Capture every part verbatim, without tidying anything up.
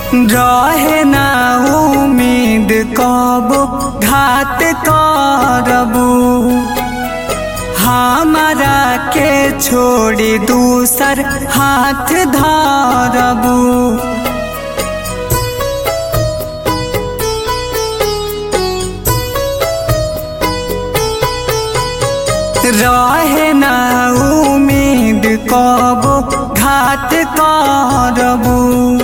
रहे ना उम्मीद कब घात करबू, हमारा के छोड़ी दूसर हाथ धरबू। रहे ना उम्मीद कब घात करबू,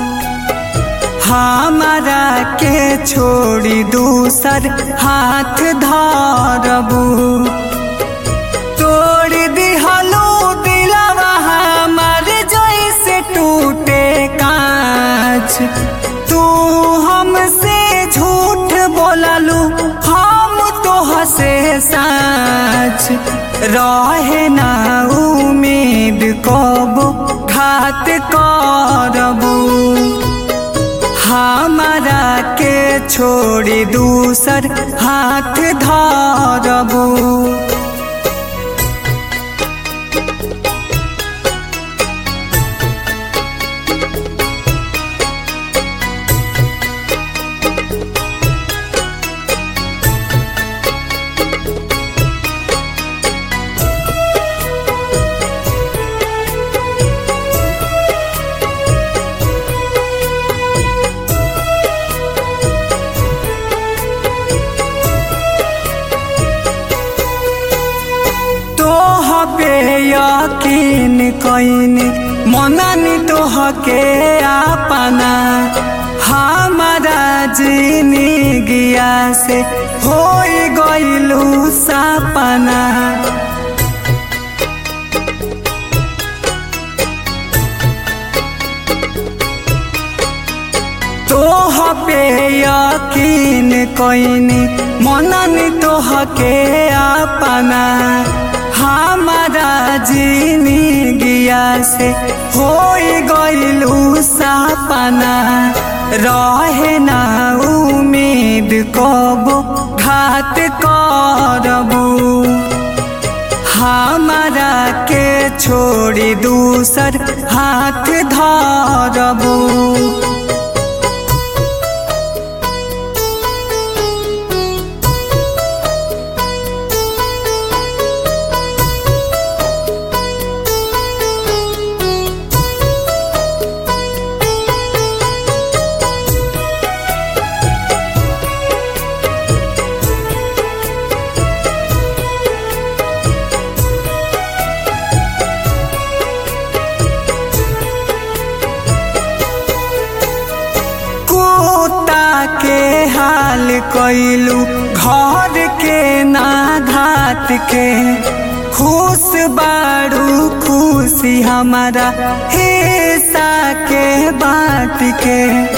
हमारा के छोड़ी दूसर हाथ धरबू। तोड़ दिहलो दिलवा हमार जैसे टूटे कांच, तू हमसे झूठ बोललू हम तो हंसे सच। रहे ना उम्मीद कब घात करबू, हमारा के छोड़ी दूसर हाथ धरबू। यकीन कईनी मननी तोहके अपना, हमारा जिंदगिया से हो गइलू सपना। तोह पे यकीन कईनी मननी तोहके अपना, हमारा जिंदगिया से हो गइलू सपना। रहे ना उम्मीद कब घात करबू, हमारा के छोड़ी दूसर हाथ धरबू। के हाल कइलू घर के ना घाट के, खुश बाड़ू खुशी हमारा हिस्सा के बात के।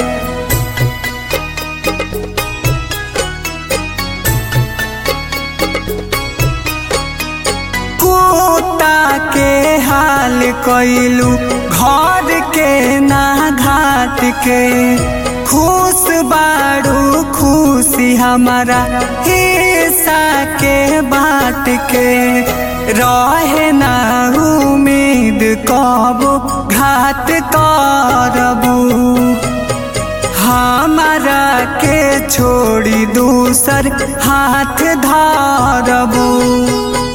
कुत्ता के हाल कइलू घर के ना घाट के, खुश बाड़ू खुशी हमारा हिस्सा के बात के। रहे ना उम्मीद कब घात करबू, हमारा के छोड़ी दूसर हाथ धरबू।